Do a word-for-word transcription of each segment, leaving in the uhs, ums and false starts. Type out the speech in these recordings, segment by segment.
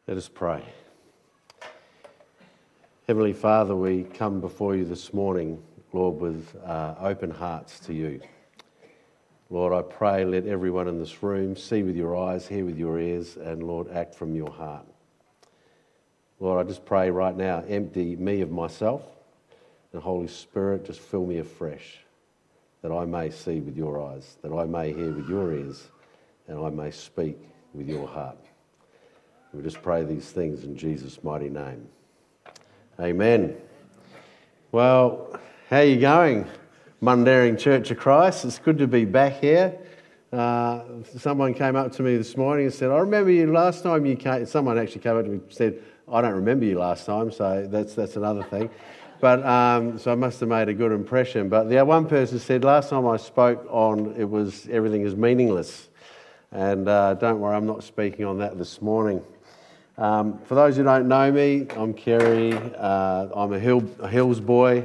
Let us pray. Heavenly Father, we come before you this morning, Lord, with uh, open hearts to you. Lord, I pray let everyone in this room see with your eyes, hear with your ears, and Lord, act from your heart. Lord, I just pray right now, empty me of myself, and Holy Spirit, just fill me afresh, that I may see with your eyes, that I may hear with your ears, and I may speak with your heart. We just pray these things in Jesus' mighty name. Amen. Well, how are you going, Mundaring Church of Christ? It's good to be back here. Uh, someone came up to me this morning and said, I remember you last time you came. Someone actually came up to me and said, I don't remember you last time, so that's that's another thing. But um, so I must have made a good impression. But the one person said, last time I spoke on, it was everything is meaningless. And uh, don't worry, I'm not speaking on that this morning. Um, for those who don't know me, I'm Kerry. Uh, I'm a, hill, a Hills boy,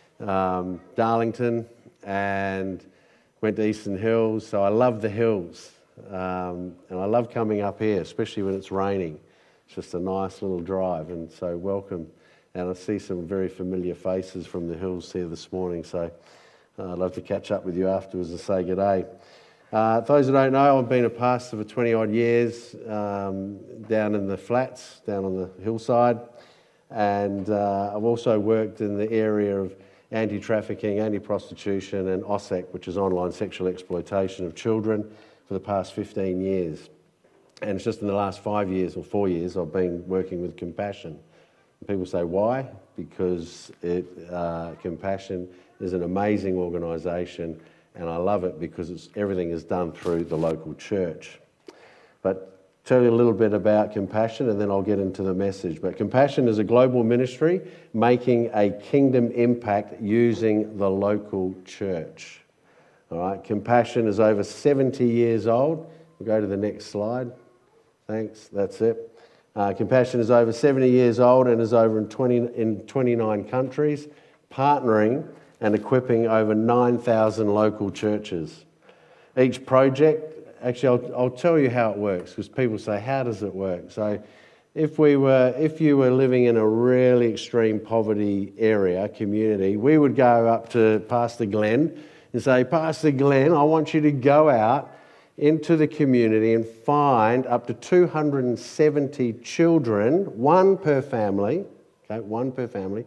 um, Darlington, and went to Eastern Hills. So I love the hills, um, and I love coming up here, especially when it's raining. It's just a nice little drive, and so welcome. And I see some very familiar faces from the hills here this morning, so uh, I'd love to catch up with you afterwards and say good day. Uh, those who don't know, I've been a pastor for twenty odd years um, down in the flats, down on the hillside, and uh, I've also worked in the area of anti-trafficking, anti-prostitution and O S E C, which is online sexual exploitation of children, for the past fifteen years. And it's just in the last five years or four years I've been working with Compassion. And people say, why? Because it, uh, Compassion is an amazing organisation, and I love it because it's, everything is done through the local church. But tell you a little bit about Compassion and then I'll get into the message. But Compassion is a global ministry making a kingdom impact using the local church. All right, Compassion is over seventy years old. We'll go to the next slide. Thanks, that's it. Uh, Compassion is over seventy years old and is over in, twenty, in twenty-nine countries, partnering and equipping over nine thousand local churches. Each project, actually I'll, I'll tell you how it works, because people say, how does it work? So if we were, if you were living in a really extreme poverty area, community, we would go up to Pastor Glenn and say, Pastor Glenn, I want you to go out into the community and find up to two hundred seventy children, one per family, okay, one per family,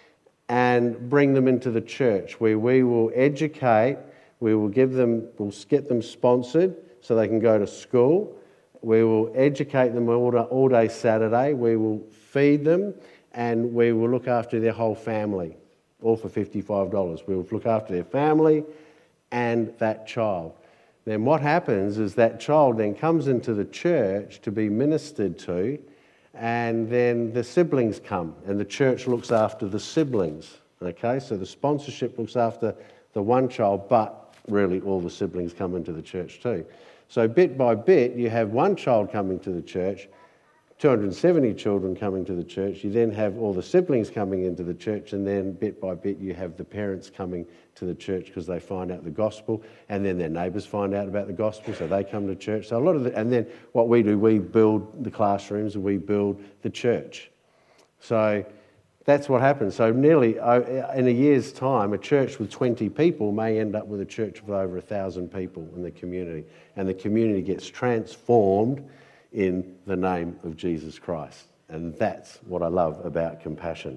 and bring them into the church where we will educate, we will give them, we'll get them sponsored so they can go to school. We will educate them all day, all day Saturday. We will feed them and we will look after their whole family, all for fifty-five dollars. We will look after their family and that child. Then what happens is that child then comes into the church to be ministered to, and then the siblings come and the church looks after the siblings. Okay, so the sponsorship looks after the one child, but really all the siblings come into the church too. So bit by bit, you have one child coming to the church, two hundred seventy children coming to the church. You then have all the siblings coming into the church, and then bit by bit you have the parents coming to the church because they find out the gospel, and then their neighbours find out about the gospel, so they come to church. So a lot of the, and then what we do, we build the classrooms and we build the church. So that's what happens. So nearly in a year's time, a church with twenty people may end up with a church with over a thousand people in the community, and the community gets transformed in the name of Jesus Christ. And that's what I love about Compassion.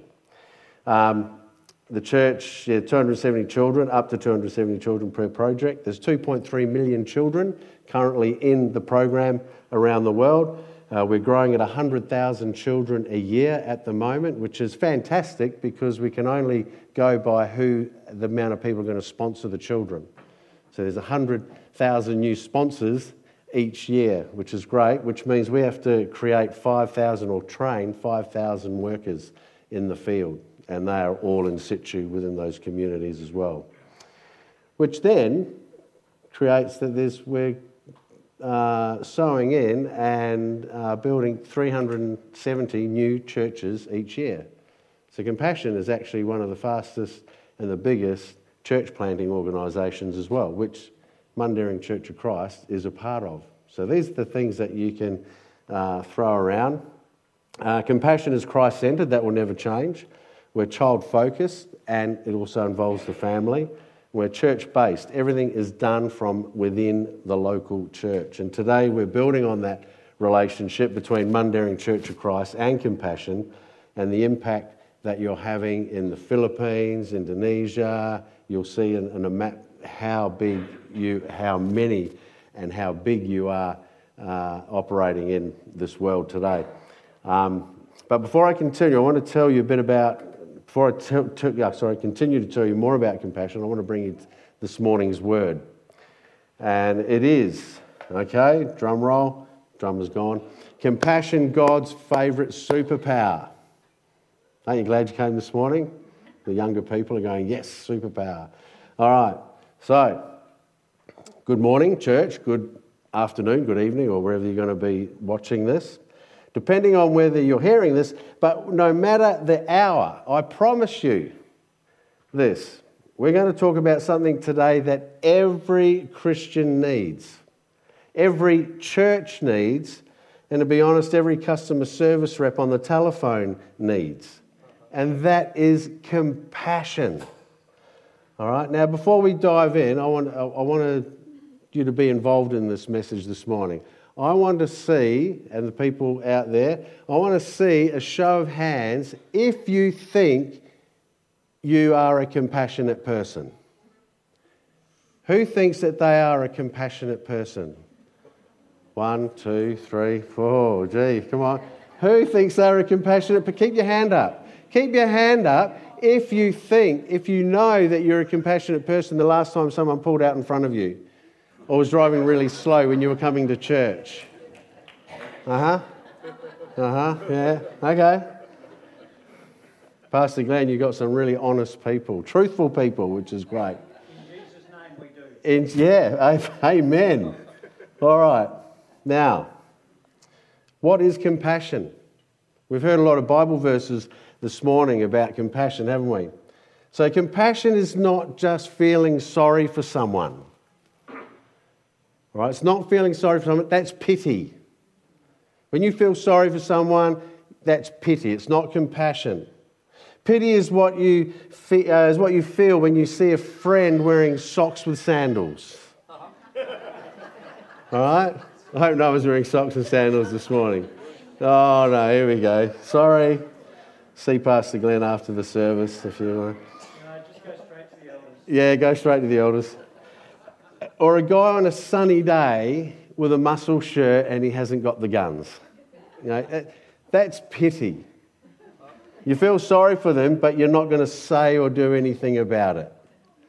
Um, the church, yeah, two hundred seventy children, up to two hundred seventy children per project. There's two point three million children currently in the program around the world. Uh, we're growing at one hundred thousand children a year at the moment, which is fantastic because we can only go by who the amount of people are going to sponsor the children. So there's one hundred thousand new sponsors each year, which is great, which means we have to create five thousand or train five thousand workers in the field, and they are all in situ within those communities as well. Which then creates that there's, we're uh, sowing in and uh, building three hundred seventy new churches each year. So Compassion is actually one of the fastest and the biggest church planting organisations as well, which Mundaring Church of Christ is a part of. So these are the things that you can uh, throw around Uh, compassion is Christ-centred. That will never change. We're child-focused, and it also involves the family. We're church-based. Everything is done from within the local church. And today we're building on that relationship between Mundaring Church of Christ and Compassion, and the impact that you're having in the Philippines, Indonesia. You'll see in, in a map how big you, how many and how big you are uh, operating in this world today. Um, but before I continue, I want to tell you a bit about, before I t- t- yeah, sorry, continue to tell you more about Compassion, I want to bring you this morning's word. And it is, okay, drum roll, drum is gone. Compassion, God's favourite superpower. Aren't you glad you came this morning? The younger people are going, yes, superpower. All right, so good morning, church. Good afternoon, good evening, or wherever you're going to be watching this, depending on whether you're hearing this. But no matter the hour, I promise you this. We're going to talk about something today that every Christian needs, every church needs, and to be honest, every customer service rep on the telephone needs. And that is compassion. All right. Now, before we dive in, I want I want you to be involved in this message this morning. I want to see, and the people out there, I want to see a show of hands if you think you are a compassionate person. Who thinks that they are a compassionate person? One, two, three, four. Gee, come on. Who thinks they're a compassionate person? Keep your hand up. Keep your hand up if you think, if you know that you're a compassionate person the last time someone pulled out in front of you or was driving really slow when you were coming to church. Uh-huh. Uh-huh, yeah, okay. Pastor Glenn, you've got some really honest people, truthful people, which is great. In Jesus' name we do. In, yeah, amen. All right. Now, what is compassion? We've heard a lot of Bible verses this morning about compassion, haven't we? So compassion is not just feeling sorry for someone. All right, it's not feeling sorry for someone, that's pity. When you feel sorry for someone, that's pity. It's not compassion. Pity is what you fe- uh, is what you feel when you see a friend wearing socks with sandals. All right? I hope no one's wearing socks and sandals this morning. Oh, no, here we go. Sorry. See Pastor Glenn after the service if you want. No, just go straight to the elders. Yeah, go straight to the elders. Or a guy on a sunny day with a muscle shirt and he hasn't got the guns. You know, that's pity. You feel sorry for them, but you're not going to say or do anything about it.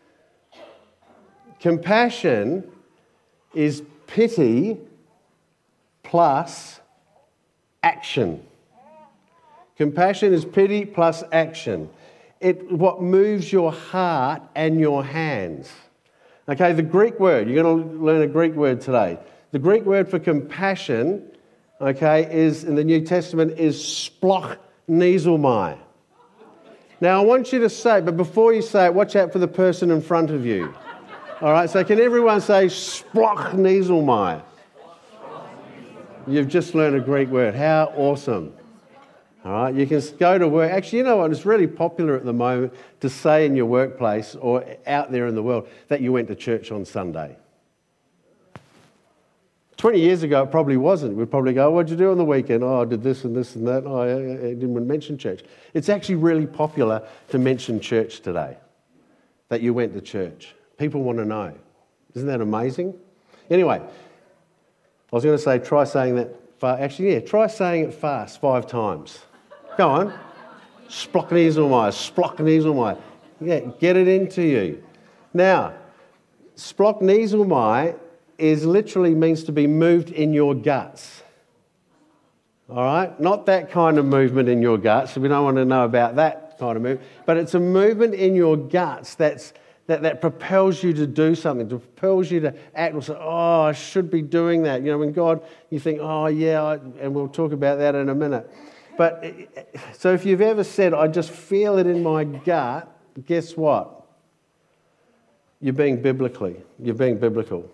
Compassion is pity plus action. Compassion is pity plus action. It what moves your heart and your hands. Okay, the Greek word, you're going to learn a Greek word today. The Greek word for compassion, okay, is in the New Testament is splochnizomai. Now I want you to say, but before you say it, watch out for the person in front of you. All right, so can everyone say splochnizomai? You've just learned a Greek word. How awesome. All right, you can go to work. Actually, you know what? It's really popular at the moment to say in your workplace or out there in the world that you went to church on Sunday. twenty years ago, it probably wasn't. We'd probably go, what'd you do on the weekend? Oh, I did this and this and that. Oh, I didn't mention church. It's actually really popular to mention church today, that you went to church. People want to know. Isn't that amazing? Anyway, I was going to say, try saying that. Fa- Actually, yeah, try saying it fast five times. Go on. Splochnizomai, splochnizomai. Yeah, get it into you. Now, splochnizomai is literally means to be moved in your guts. All right? Not that kind of movement in your guts. We don't want to know about that kind of movement. But it's a movement in your guts that's That, that propels you to do something, to propels you to act or say, oh, I should be doing that. You know, when God, you think, oh, yeah, I, and we'll talk about that in a minute. But, so if you've ever said, I just feel it in my gut, guess what? You're being biblically, you're being biblical.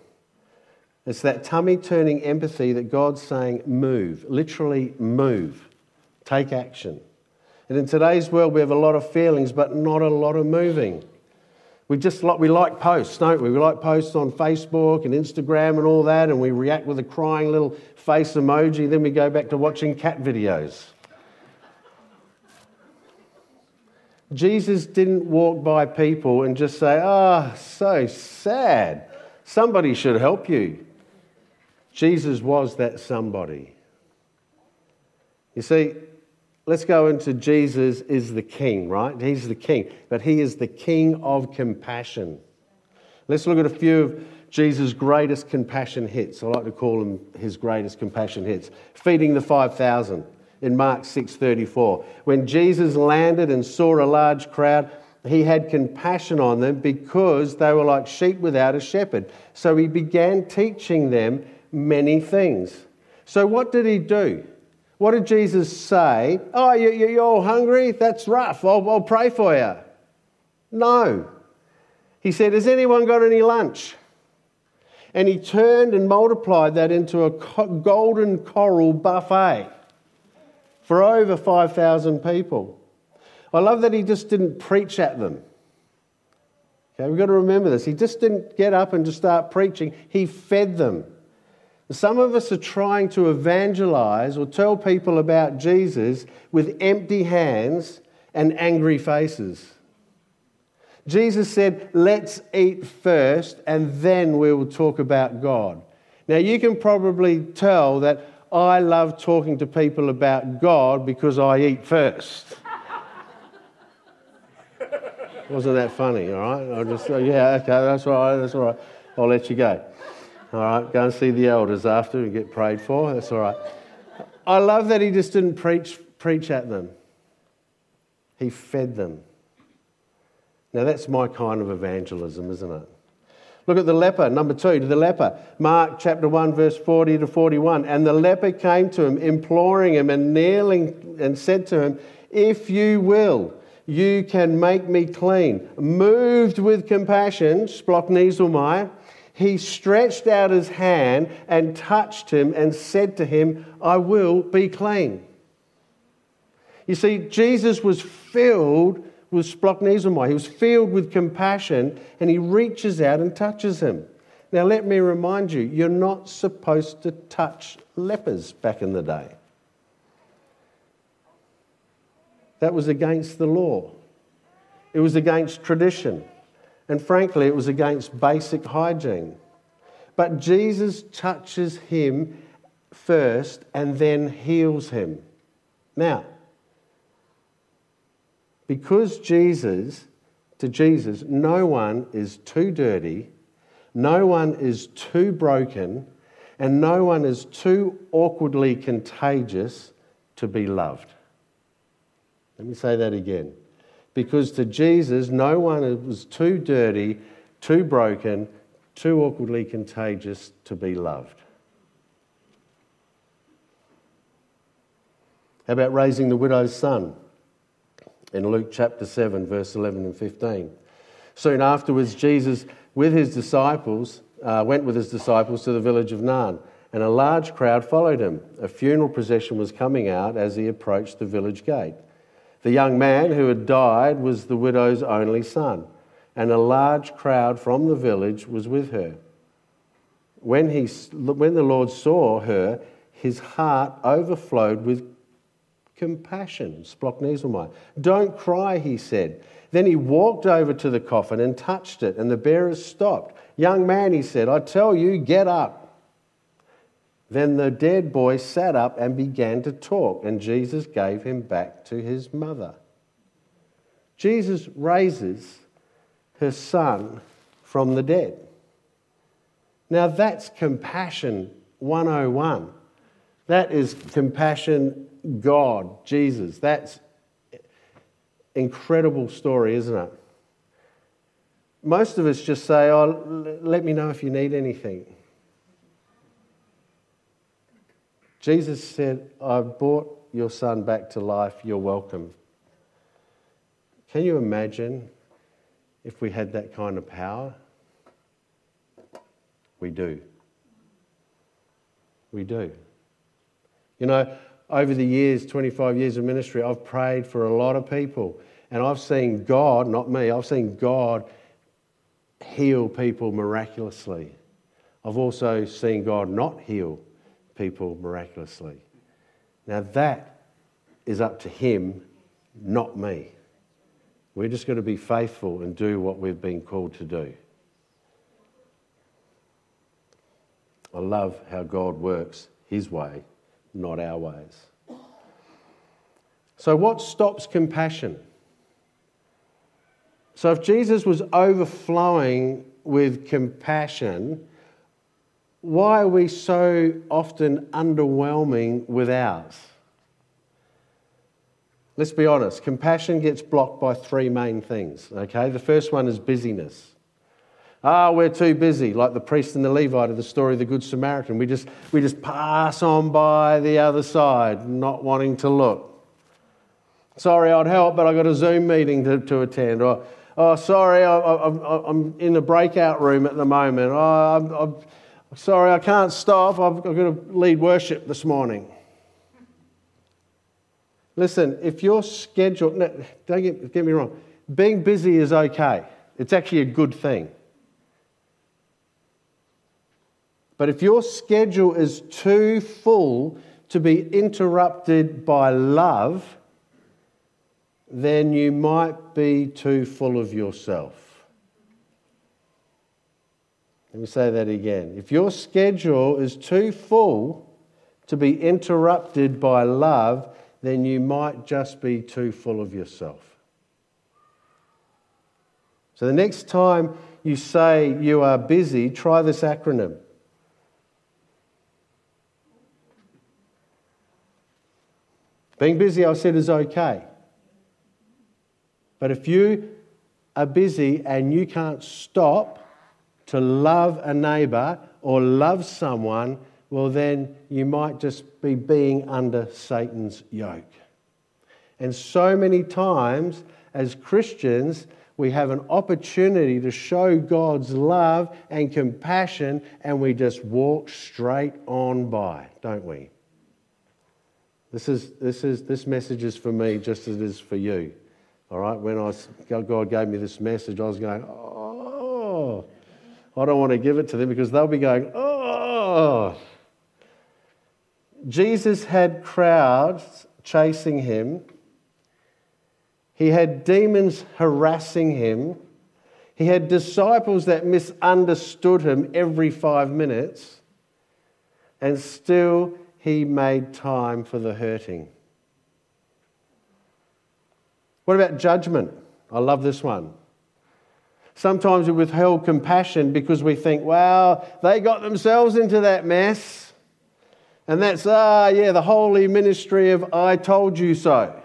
It's that tummy-turning empathy that God's saying, move, literally move. Take action. And in today's world, we have a lot of feelings, but not a lot of moving. We just like, we like posts, don't we? We like posts on Facebook and Instagram and all that, and we react with a crying little face emoji, then we go back to watching cat videos. Jesus didn't walk by people and just say, "Ah, oh, so sad. Somebody should help you." Jesus was that somebody. You see, let's go into Jesus is the King, right? He's the King, but he is the King of compassion. Let's look at a few of Jesus' greatest compassion hits. I like to call them his greatest compassion hits. Feeding the five thousand in Mark six thirty-four. When Jesus landed and saw a large crowd, he had compassion on them because they were like sheep without a shepherd. So he began teaching them many things. So what did he do? What did Jesus say? "Oh, you, you're all hungry? That's rough. I'll, I'll pray for you." No. He said, "Has anyone got any lunch?" And he turned and multiplied that into a golden coral buffet for over five thousand people. I love that he just didn't preach at them. Okay, we've got to remember this. He just didn't get up and just start preaching. He fed them. Some of us are trying to evangelize or tell people about Jesus with empty hands and angry faces. Jesus said, "Let's eat first and then we will talk about God." Now you can probably tell that I love talking to people about God because I eat first. Wasn't that funny, all right? I just, yeah, okay, that's all right, that's all right. I'll let you go. All right, go and see the elders after and get prayed for. That's all right. I love that he just didn't preach preach at them. He fed them. Now that's my kind of evangelism, isn't it? Look at the leper, number two, to the leper. Mark chapter one, verse forty to forty-one. And the leper came to him, imploring him and kneeling, and said to him, "If you will, you can make me clean." Moved with compassion, splachnizelmai, he stretched out his hand and touched him and said to him, "I will be clean." You see, Jesus was filled with splachnizelmai. He was filled with compassion, and he reaches out and touches him. Now, let me remind you, you're not supposed to touch lepers back in the day. That was against the law. It was against tradition. And frankly, it was against basic hygiene. But Jesus touches him first and then heals him. Now, because Jesus, to Jesus, no one is too dirty, no one is too broken, and no one is too awkwardly contagious to be loved. Let me say that again. Because to Jesus, no one was too dirty, too broken, too awkwardly contagious to be loved. How about raising the widow's son? In Luke chapter seven, verse eleven and fifteen. Soon afterwards, Jesus, with his disciples, uh, went with his disciples to the village of Nain, and a large crowd followed him. A funeral procession was coming out as he approached the village gate. The young man who had died was the widow's only son, and a large crowd from the village was with her. When he, when the Lord saw her, his heart overflowed with compassion. Splachnizelmai. "Don't cry," he said. Then he walked over to the coffin and touched it, and the bearers stopped. "Young man," he said, "I tell you, get up." Then the dead boy sat up and began to talk, and Jesus gave him back to his mother. Jesus raises her son from the dead. Now that's compassion one oh one. That is compassion God, Jesus. That's incredible story, isn't it? Most of us just say, "Oh, let me know if you need anything." Jesus said, "I've brought your son back to life. You're welcome." Can you imagine if we had that kind of power? We do. We do. You know, over the years, twenty-five years of ministry, I've prayed for a lot of people. And I've seen God, not me, I've seen God heal people miraculously. I've also seen God not heal people miraculously. Now that is up to him, not me. We're just going to be faithful and do what we've been called to do. I love how God works his way, not our ways. So what stops compassion? So if Jesus was overflowing with compassion, why are we so often underwhelming with ours? Let's be honest, compassion gets blocked by three main things, okay? The first one is busyness. Ah, we're too busy, like the priest and the Levite of the story of the Good Samaritan. We just, we just pass on by the other side, not wanting to look. Sorry, I'd help, but I've got a Zoom meeting to, to attend. Or, oh, sorry, I, I, I'm in the breakout room at the moment. Oh, I'm, I'm sorry, I can't stop. I've, I've got to lead worship this morning. Listen, if your schedule... No, don't get, get me wrong. Being busy is okay. It's actually a good thing. But if your schedule is too full to be interrupted by love, then you might be too full of yourself. Let me say that again. If your schedule is too full to be interrupted by love, then you might just be too full of yourself. So the next time you say you are busy, try this acronym. Being busy, I said, is okay. But if you are busy and you can't stop to love a neighbour or love someone, well then you might just be being under Satan's yoke. And so many times as Christians, we have an opportunity to show God's love and compassion and we just walk straight on by, don't we? This is this is this message is for me just as it is for you. All right? When I was, God gave me this message, I was going, oh, I don't want to give it to them because they'll be going, oh. Jesus had crowds chasing him. He had demons harassing him. He had disciples that misunderstood him every five minutes. And still he made time for the hurting. What about judgment? I love this one. Sometimes we withhold compassion because we think, well, they got themselves into that mess. And that's, ah, yeah, the holy ministry of I told you so.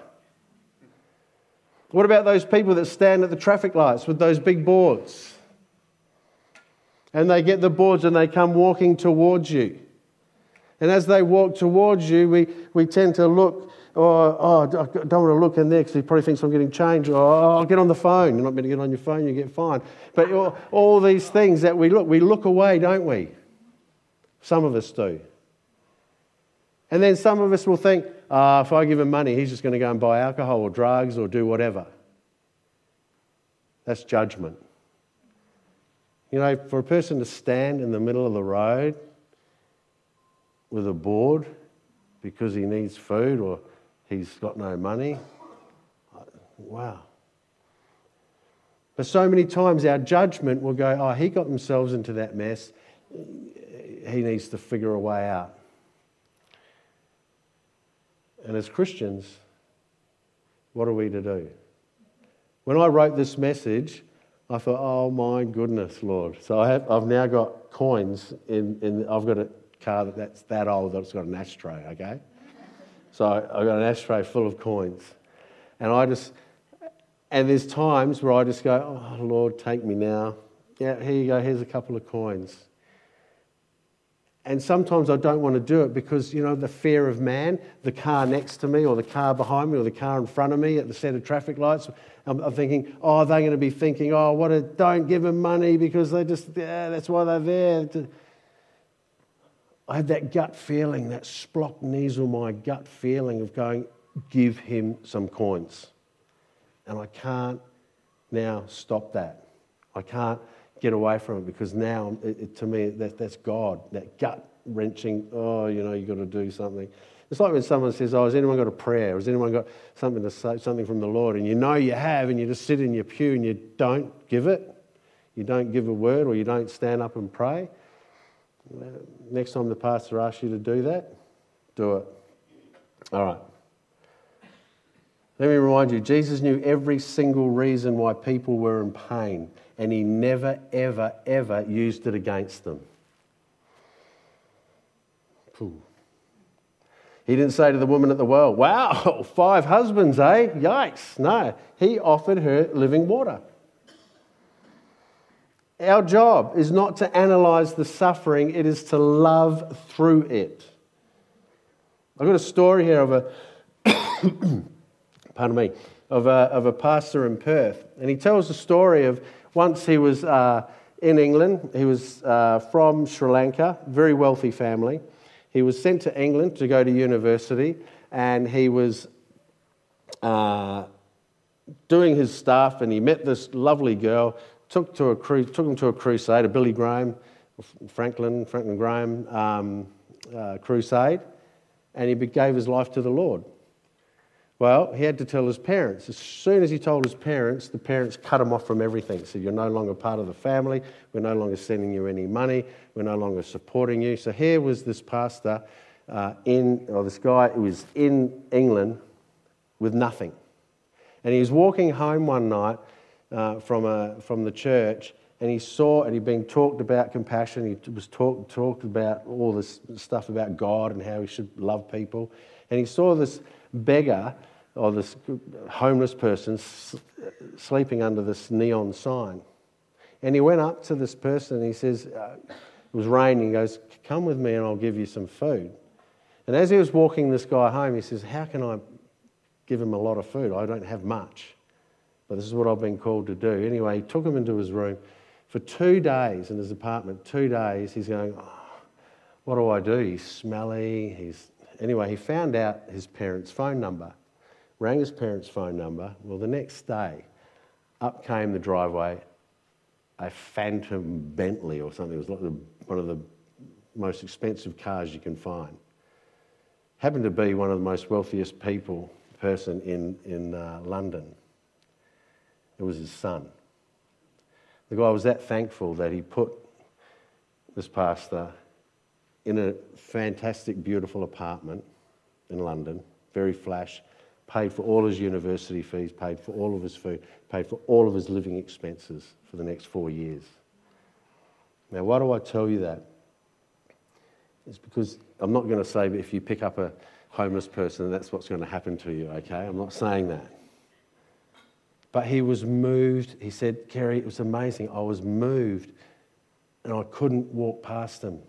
What about those people that stand at the traffic lights with those big boards? And they get the boards and they come walking towards you. And as they walk towards you, we, we tend to look, or, oh, I don't want to look in there because he probably thinks I'm getting changed. Or, oh, I'll get on the phone. You're not meant to get on your phone, you get fined. But all, all these things that we look, we look away, don't we? Some of us do. And then some of us will think, ah, oh, if I give him money, he's just going to go and buy alcohol or drugs or do whatever. That's judgment. You know, for a person to stand in the middle of the road with a board because he needs food or he's got no money, wow. But so many times our judgment will go, oh, he got themselves into that mess. He needs to figure a way out. And as Christians, what are we to do? When I wrote this message, I thought, oh my goodness, Lord. So I have, I've now got coins in, in I've got a car that, that's that old that it's got an ashtray, okay? So I've got an ashtray full of coins. And I just, and there's times where I just go, oh Lord, take me now. Yeah, here you go, here's a couple of coins. And sometimes I don't want to do it because, you know, the fear of man, the car next to me or the car behind me or the car in front of me at the set of traffic lights, I'm, I'm thinking, oh, they're going to be thinking, oh, what a, don't give them money because they just, yeah, that's why they're there. I had that gut feeling, that Splock Niesel, my gut feeling of going, give him some coins. And I can't now stop that. I can't get away from it because now, it, it, to me, that, that's God, that gut-wrenching, oh, you know, you've got to do something. It's like when someone says, oh, has anyone got a prayer? Has anyone got something to say, something from the Lord? And you know you have, and you just sit in your pew and you don't give it. You don't give a word, or you don't stand up and pray. Next time the pastor asks you to do that, do it. All right. Let me remind you, Jesus knew every single reason why people were in pain, and he never, ever, ever used it against them. Ooh. He didn't say to the woman at the well, wow, five husbands, eh? Yikes. No, he offered her living water. Our job is not to analyse the suffering, it is to love through it. I've got a story here of a, pardon me, of a, of a pastor in Perth. And he tells the story of once he was uh, in England. He was uh, from Sri Lanka, very wealthy family. He was sent to England to go to university, and he was uh, doing his stuff, and he met this lovely girl. Took to a cru- took him to a crusade, a Billy Graham, Franklin, Franklin Graham um, uh, crusade, and he gave his life to the Lord. Well, he had to tell his parents. As soon as he told his parents, the parents cut him off from everything. So you're no longer part of the family, we're no longer sending you any money, we're no longer supporting you. So here was this pastor uh, in, or this guy who was in England with nothing. And he was walking home one night Uh, from a, from the church, and he saw, and he'd been talked about compassion. He was talked talked about all this stuff about God and how he should love people. And he saw this beggar, or this homeless person, s- sleeping under this neon sign. And he went up to this person, and he says, uh, it was raining. He goes, "Come with me, and I'll give you some food." And as he was walking this guy home, he says, "How can I give him a lot of food? I don't have much. But this is what I've been called to do." Anyway, he took him into his room. For two days in his apartment, two days, he's going, oh, what do I do? He's smelly. He's Anyway, he found out his parents' phone number, rang his parents' phone number. Well, the next day, up came the driveway, a Phantom Bentley or something. It was like the, one of the most expensive cars you can find. Happened to be one of the most wealthiest people, person in, in uh, London. It was his son. The guy was that thankful that he put this pastor in a fantastic, beautiful apartment in London, very flash, paid for all his university fees, paid for all of his food, paid for all of his living expenses for the next four years. Now, why do I tell you that? It's because I'm not going to say that if you pick up a homeless person, that's what's going to happen to you, okay? I'm not saying that. But he was moved. He said, "Kerry, it was amazing. I was moved and I couldn't walk past him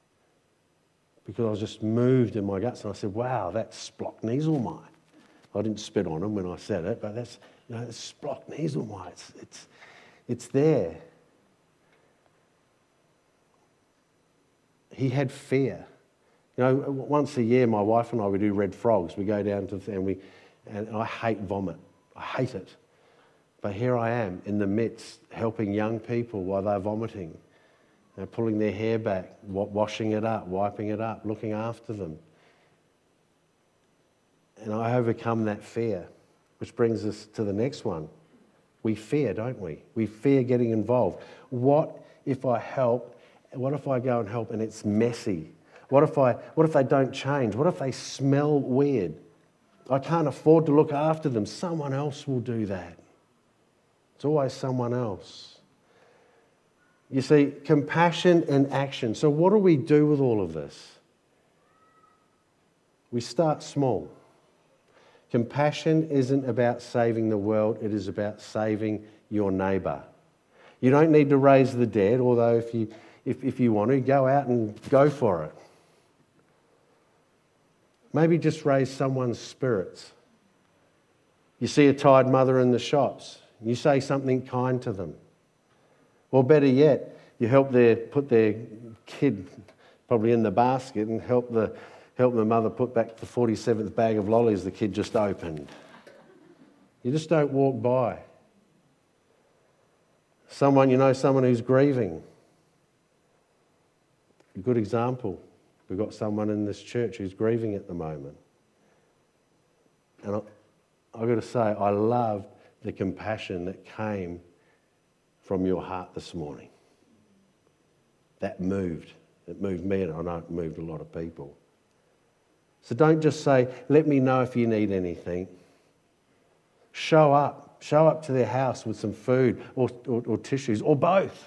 because I was just moved in my guts." And I said, "Wow, that's Splock Nieselmai." I didn't spit on him when I said it, but that's, you know, it's Splock Nieselmai. It's, it's, it's there. He had fear. You know, once a year, my wife and I, we do Red Frogs. We go down to, and we, and I hate vomit. I hate it. But here I am in the midst, helping young people while they're vomiting, you know, pulling their hair back, washing it up, wiping it up, looking after them. And I overcome that fear, which brings us to the next one. We fear, don't we? We fear getting involved. What if I help? What if I go and help and it's messy? What if I? What if they don't change? What if they smell weird? I can't afford to look after them. Someone else will do that. It's always someone else. You see, compassion and action. So what do we do with all of this? We start small. Compassion isn't about saving the world, it is about saving your neighbour. You don't need to raise the dead, although if you, if, if you want to, go out and go for it. Maybe just raise someone's spirits. You see a tired mother in the shops, you say something kind to them. Or better yet, you help their, put their kid probably in the basket, and help the help the mother put back the forty-seventh bag of lollies the kid just opened. You just don't walk by. Someone, you know, someone who's grieving. A good example. We've got someone in this church who's grieving at the moment. And I, I've got to say, I loved the compassion that came from your heart this morning. That moved. It moved me, and I know it moved a lot of people. So don't just say, let me know if you need anything. Show up. Show up to their house with some food or, or, or tissues, or both.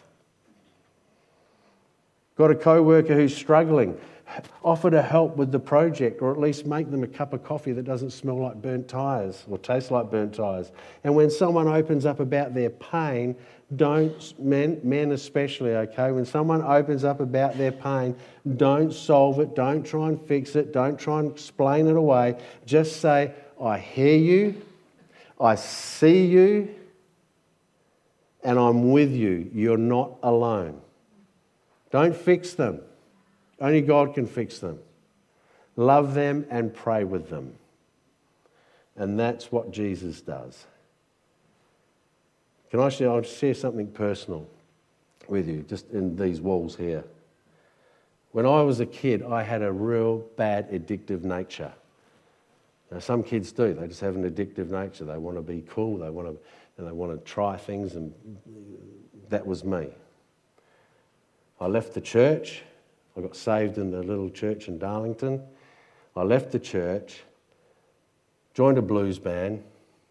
Got a co-worker who's struggling. Offer to help with the project, or at least make them a cup of coffee that doesn't smell like burnt tyres or taste like burnt tyres. And when someone opens up about their pain, don't, men, men especially, okay, when someone opens up about their pain, don't solve it, don't try and fix it, don't try and explain it away. Just say, I hear you, I see you, and I'm with you. You're not alone. Don't fix them. Only God can fix them. Love them and pray with them. And that's what Jesus does. Can I share, I'll share something personal with you, just in these walls here. When I was a kid, I had a real bad addictive nature. Now, some kids do. They just have an addictive nature. They want to be cool. They want to, and they want to try things, and that was me. I left the church. I got saved in the little church in Darlington. I left the church, joined a blues band,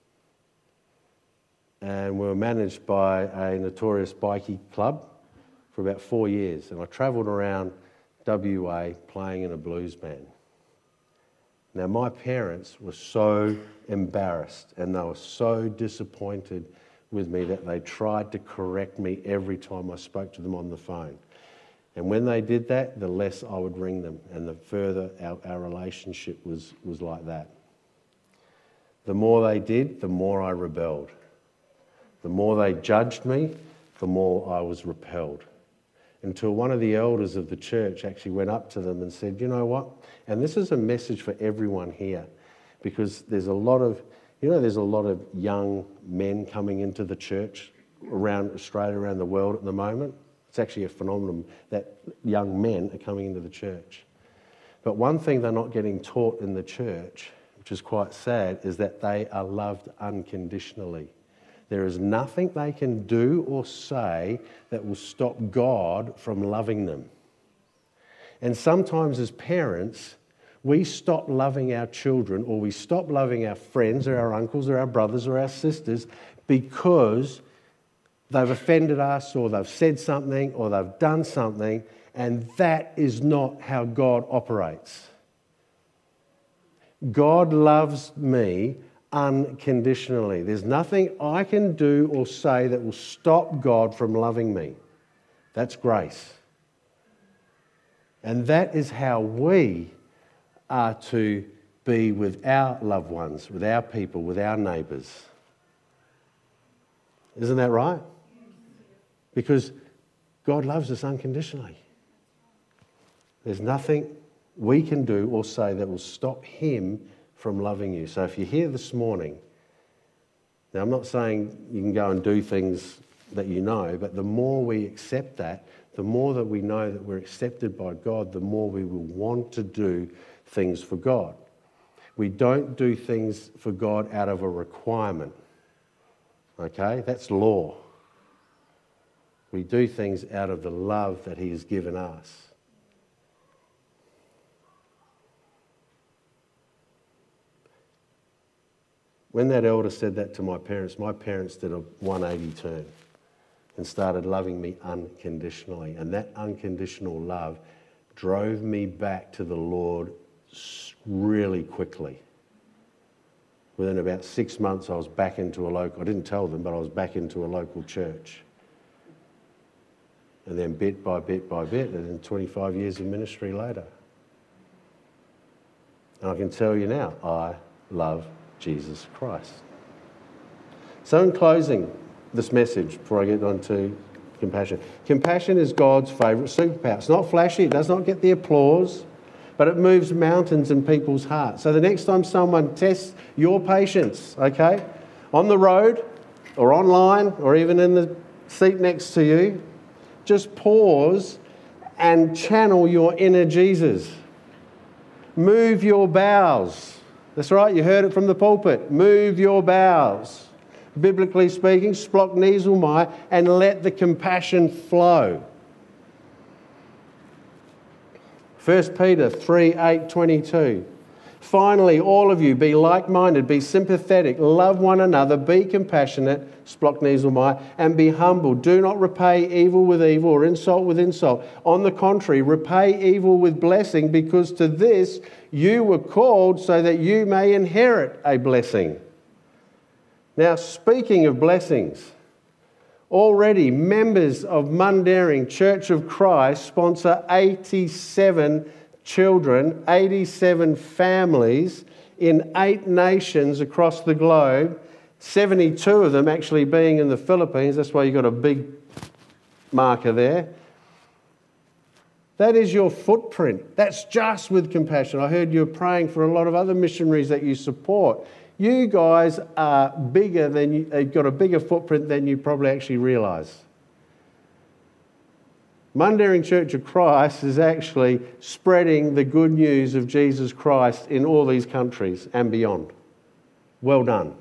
and we were managed by a notorious bikie club for about four years. And I travelled around W A playing in a blues band. Now, my parents were so embarrassed and they were so disappointed with me that they tried to correct me every time I spoke to them on the phone. And when they did that, the less I would ring them, and the further our, our relationship was, was like that. The more they did, the more I rebelled. The more they judged me, the more I was repelled. Until one of the elders of the church actually went up to them and said, you know what? And this is a message for everyone here, because there's a lot of, you know, there's a lot of young men coming into the church around Australia, around the world at the moment. It's actually a phenomenon that young men are coming into the church. But one thing they're not getting taught in the church, which is quite sad, is that they are loved unconditionally. There is nothing they can do or say that will stop God from loving them. And sometimes as parents, we stop loving our children, or we stop loving our friends or our uncles or our brothers or our sisters because they've offended us, or they've said something, or they've done something, and that is not how God operates. God loves me unconditionally. There's nothing I can do or say that will stop God from loving me. That's grace. And that is how we are to be with our loved ones, with our people, with our neighbours. Isn't that right? Because God loves us unconditionally. There's nothing we can do or say that will stop Him from loving you. So if you're here this morning, now I'm not saying you can go and do things that you know, but the more we accept that, the more that we know that we're accepted by God, the more we will want to do things for God. We don't do things for God out of a requirement. Okay? That's law. We do things out of the love that He has given us. When that elder said that to my parents, my parents did a one eighty turn and started loving me unconditionally. And that unconditional love drove me back to the Lord really quickly. Within about six months, I was back into a local, I didn't tell them, but I was back into a local church. And then bit by bit by bit, and then twenty-five years of ministry later. And I can tell you now, I love Jesus Christ. So in closing this message, before I get on to compassion. Compassion is God's favourite superpower. It's not flashy, it does not get the applause, but it moves mountains in people's hearts. So the next time someone tests your patience, okay, on the road or online or even in the seat next to you, just pause and channel your inner Jesus. Move your bowels. That's right, you heard it from the pulpit. Move your bowels. Biblically speaking, splok nizelmai, and let the compassion flow. First Peter three, eight, twenty-two. Finally, all of you, be like-minded, be sympathetic, love one another, be compassionate, splok nizelmai, and be humble. Do not repay evil with evil or insult with insult. On the contrary, repay evil with blessing, because to this you were called, so that you may inherit a blessing. Now, speaking of blessings, already members of Mundaring Church of Christ sponsor eighty-seven children, eighty-seven families in eight nations across the globe, seventy-two of them actually being in the Philippines. That's why you've got a big marker there. That is your footprint. That's just with compassion. I heard you praying for a lot of other missionaries that you support. You guys are bigger than you, you've got a bigger footprint than you probably actually realise. Mundaring Church of Christ is actually spreading the good news of Jesus Christ in all these countries and beyond. Well done.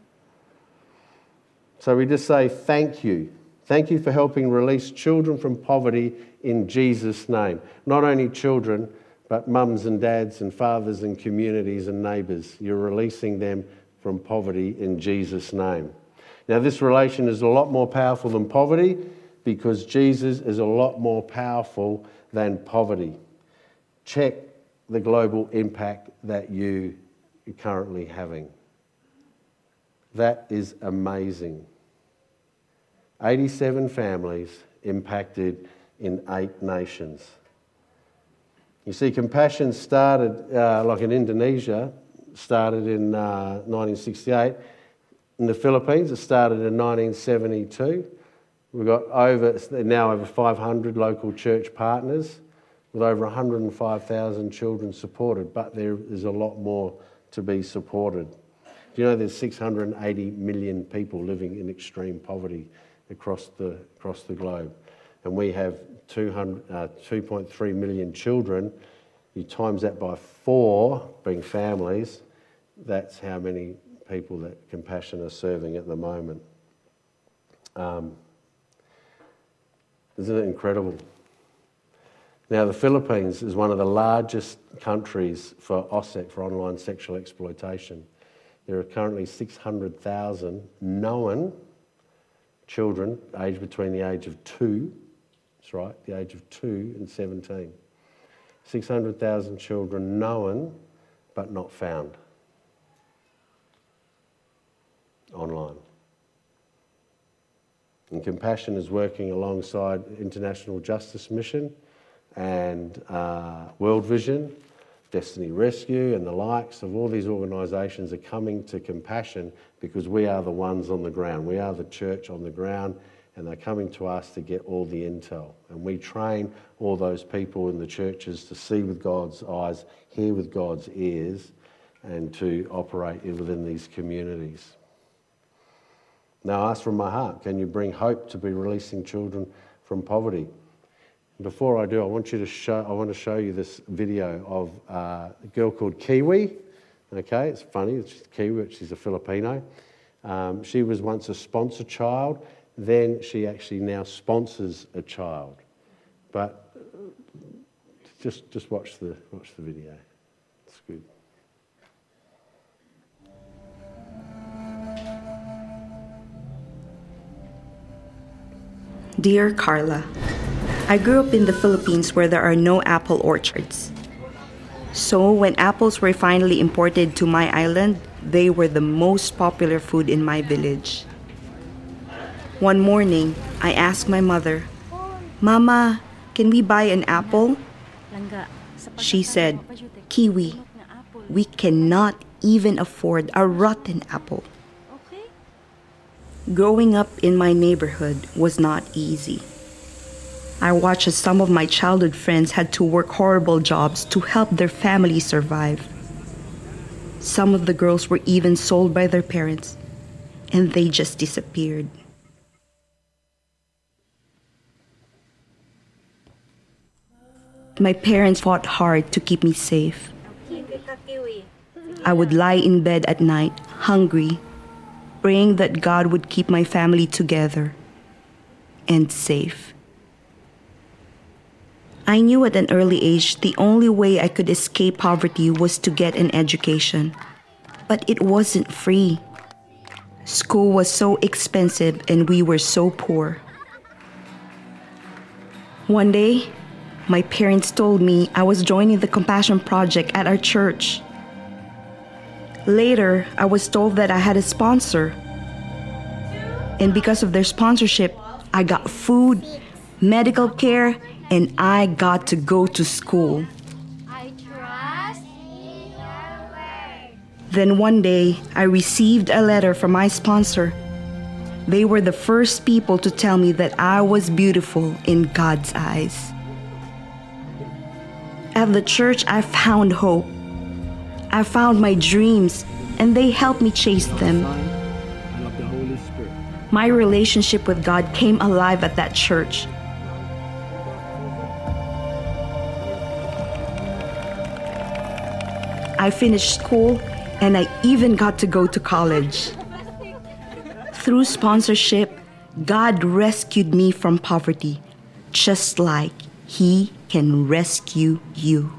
So we just say thank you. Thank you for helping release children from poverty in Jesus' name. Not only children, but mums and dads and fathers and communities and neighbours. You're releasing them from poverty in Jesus' name. Now, this relation is a lot more powerful than poverty, because Jesus is a lot more powerful than poverty. Check the global impact that you are currently having. That is amazing. eighty-seven families impacted in eight nations. You see, compassion started, uh, like in Indonesia, started in uh, nineteen sixty-eight. In the Philippines, it started in nineteen seventy-two. We've got over now over five hundred local church partners with over one hundred five thousand children supported, but there is a lot more to be supported. Do you know there's six hundred eighty million people living in extreme poverty across the across the globe, and we have two point three million children. You times that by four, being families, that's how many people that Compassion are serving at the moment. Um, Isn't it incredible? Now, the Philippines is one of the largest countries for O S E C, for online sexual exploitation. There are currently six hundred thousand known children aged between the age of two, that's right, the age of two and seventeen. six hundred thousand children known but not found online. And Compassion is working alongside International Justice Mission and uh, World Vision, Destiny Rescue and the likes of all these organisations are coming to Compassion because we are the ones on the ground. We are the church on the ground, and they're coming to us to get all the intel. And we train all those people in the churches to see with God's eyes, hear with God's ears, and to operate within these communities. Now, I ask from my heart, can you bring hope to be releasing children from poverty? Before I do, I want you to show. I want to show you this video of uh, a girl called Kiwi. Okay, it's funny. She's Kiwi, but she's a Filipino. Um, she was once a sponsor child. Then she actually now sponsors a child. But just just watch the watch the video. It's good. Dear Carla, I grew up in the Philippines where there are no apple orchards. So when apples were finally imported to my island, they were the most popular food in my village. One morning, I asked my mother, "Mama, can we buy an apple?" She said, "Kiwi, we cannot even afford a rotten apple." Growing up in my neighborhood was not easy. I watched as some of my childhood friends had to work horrible jobs to help their families survive. Some of the girls were even sold by their parents, and they just disappeared. My parents fought hard to keep me safe. I would lie in bed at night, hungry, praying that God would keep my family together and safe. I knew at an early age the only way I could escape poverty was to get an education. But it wasn't free. School was so expensive and we were so poor. One day, my parents told me I was joining the Compassion Project at our church. Later, I was told that I had a sponsor. And because of their sponsorship, I got food, medical care, and I got to go to school. I trust in your word. Then one day, I received a letter from my sponsor. They were the first people to tell me that I was beautiful in God's eyes. At the church, I found hope. I found my dreams, and they helped me chase them. My relationship with God came alive at that church. I finished school, and I even got to go to college. Through sponsorship, God rescued me from poverty, just like He can rescue you.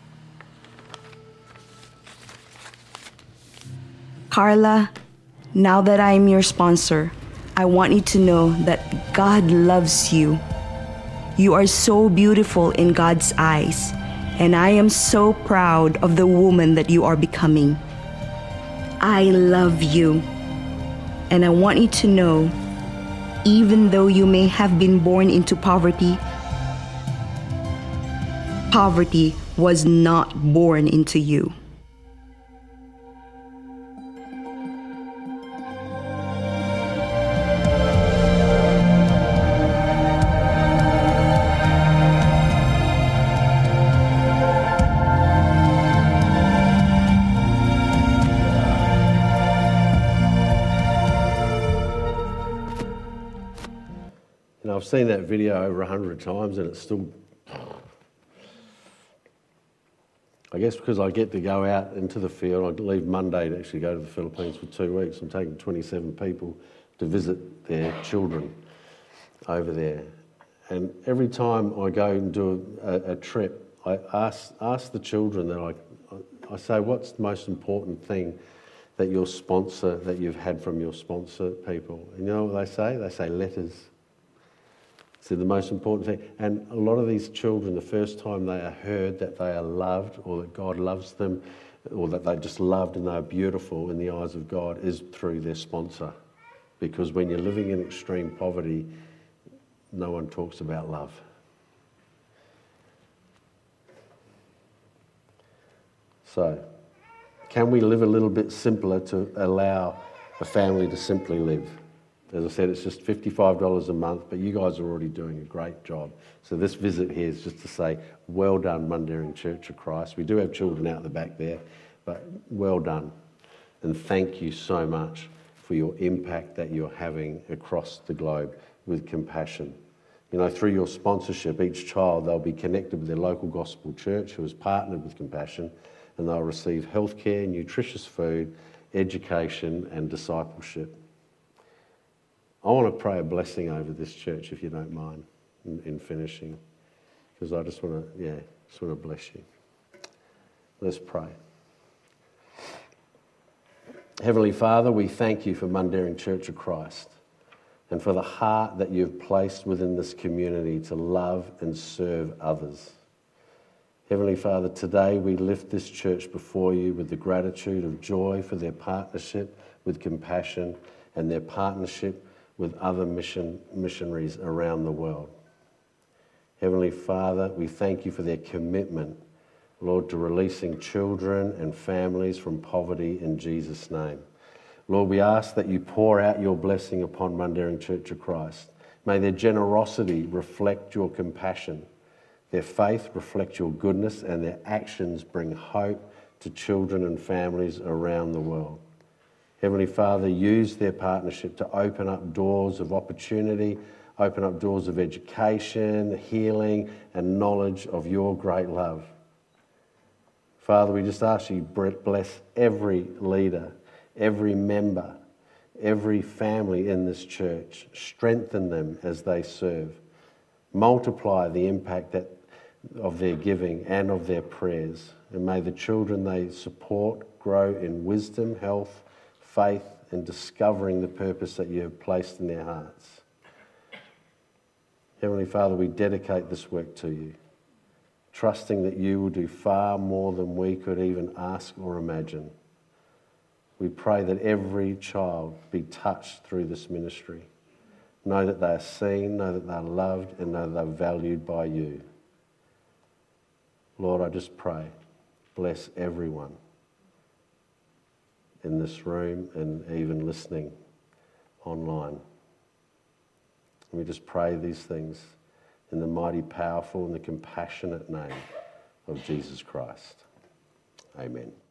Carla, now that I am your sponsor, I want you to know that God loves you. You are so beautiful in God's eyes, and I am so proud of the woman that you are becoming. I love you, and I want you to know, even though you may have been born into poverty, poverty was not born into you. And I've seen that video over a hundred times and it's still, I guess because I get to go out into the field. I leave Monday to actually go to the Philippines for two weeks. I'm taking twenty-seven people to visit their children over there. And every time I go and do a, a trip, I ask ask the children that I, I say, what's the most important thing that your sponsor, that you've had from your sponsor people? And you know what they say? They say letters. So the most important thing, and a lot of these children, the first time they are heard that they are loved or that God loves them or that they're just loved and they're beautiful in the eyes of God is through their sponsor. Because when you're living in extreme poverty, no one talks about love. So, can we live a little bit simpler to allow a family to simply live? As I said, it's just fifty-five dollars a month, but you guys are already doing a great job. So this visit here is just to say, well done, Mundaring Church of Christ. We do have children out the back there, but well done. And thank you so much for your impact that you're having across the globe with Compassion. You know, through your sponsorship, each child, they'll be connected with their local gospel church who has partnered with Compassion, and they'll receive healthcare, nutritious food, education, and discipleship. I want to pray a blessing over this church, if you don't mind, in, in finishing, because I just want to, yeah, just want to bless you. Let's pray. Heavenly Father, we thank you for Mundaring Church of Christ and for the heart that you've placed within this community to love and serve others. Heavenly Father, today we lift this church before you with the gratitude of joy for their partnership with Compassion and their partnership with other mission missionaries around the world. Heavenly Father, we thank you for their commitment, Lord, to releasing children and families from poverty in Jesus' name. Lord, we ask that you pour out your blessing upon Mundaring Church of Christ. May their generosity reflect your compassion, their faith reflect your goodness, and their actions bring hope to children and families around the world. Heavenly Father, use their partnership to open up doors of opportunity, open up doors of education, healing, and knowledge of your great love. Father, we just ask you bless every leader, every member, every family in this church. Strengthen them as they serve. Multiply the impact that, of their giving and of their prayers. And may the children they support grow in wisdom, health, faith, and discovering the purpose that you have placed in their hearts. Heavenly Father, we dedicate this work to you, trusting that you will do far more than we could even ask or imagine. We pray that every child be touched through this ministry. Know that they are seen, know that they are loved, and know that they are valued by you. Lord, I just pray, bless everyone in this room and even listening online. And we just pray these things in the mighty, powerful, and the compassionate name of Jesus Christ. Amen.